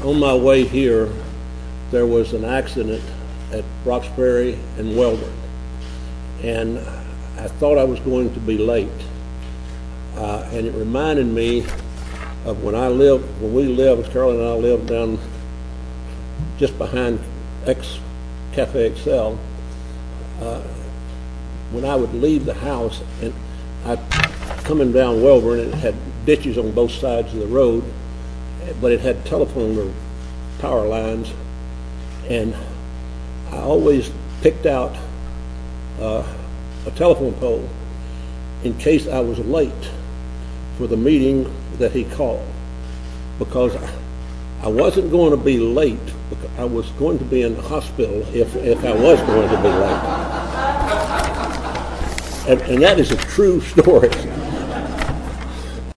on my way here, there was an accident at Roxbury and Welborn, and I thought I was going to be late. And it reminded me of when Carolyn and I lived down just behind Cafe Excel. When I would leave the house, and coming down Welborn, it had ditches on both sides of the road, but it had telephone or power lines, and I always picked out a telephone pole in case I was late for the meeting that he called, because I wasn't going to be late, because I was going to be in the hospital if I was going to be late. And that is a true story.